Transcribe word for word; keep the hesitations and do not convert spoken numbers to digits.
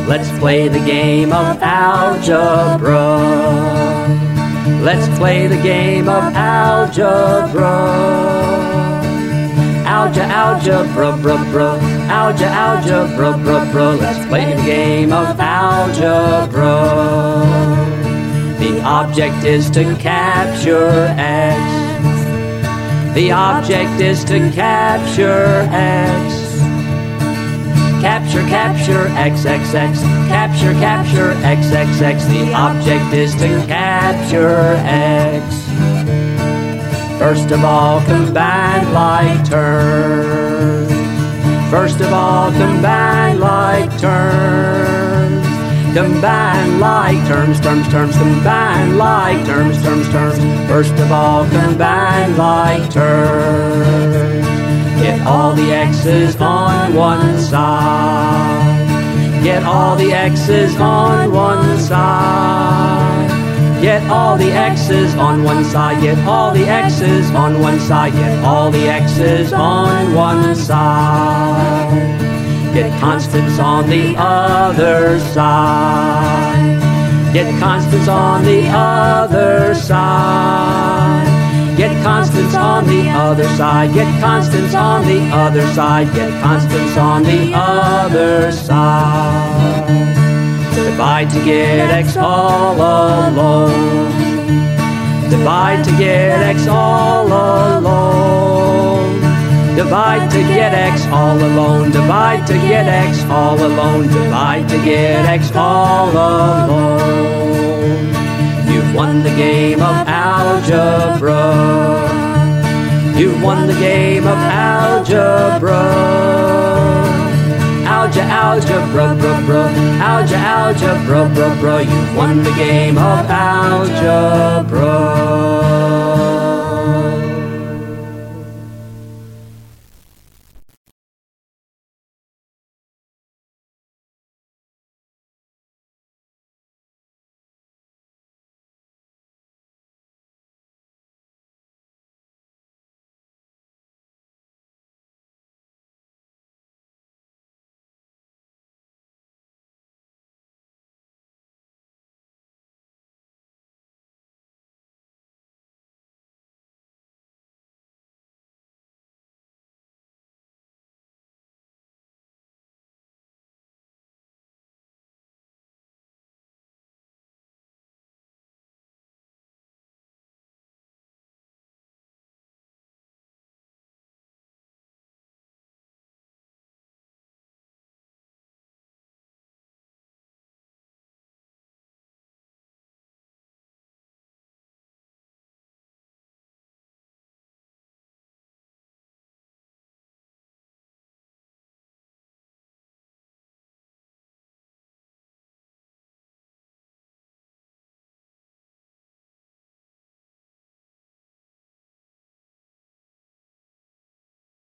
Let's play the game of algebra. Let's play the game of algebra. Alga, algebra, bra, bra. Alga, algebra, bra, bra. Let's play the game of algebra. The object is to capture X. The object is to capture X. Capture, capture, X, X, X. Capture, capture, X, X, X. The object is to capture X. First of all, combine like terms. First of all, combine like terms. Combine like terms, terms, terms. Combine like terms, terms, terms. First of all, combine like terms. Get all the X's on one side. Get all the X's on one side. Get all the X's on one side. Get all the X's on one side. Get all the X's on one side. Get constants on the other side. Get constants on the other side. Get constants on the other side. Get constants on the other side. Get constants on the other side. Divide to get X all alone. Divide to get X all alone. Divide to get X all alone. Divide to get X all alone. Divide to get X all alone. You've won the game of algebra. You've won the game of algebra. Alga, algebra, bra, bra. Alga, algebra, bra, bra. You've won the game of algebra.